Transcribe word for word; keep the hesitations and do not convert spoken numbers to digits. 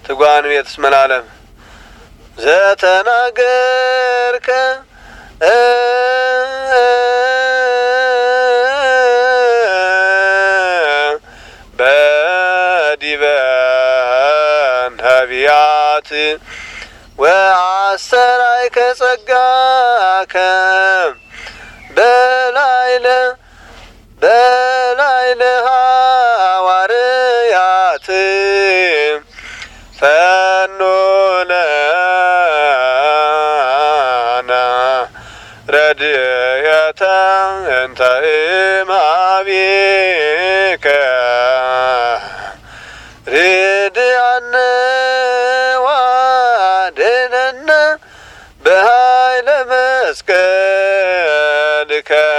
ትጓን ቤት ስመላለም ዘተናገርከ በዲበ ነቢያት ወአሰራይከ ጸጋከ በላይለ በላይለ ሐዋርያት ፈኖ ለነ ረድኤተ እንተ እምኀቤከ ርድአነ ዋድነነ በኃይለ መስቀልከ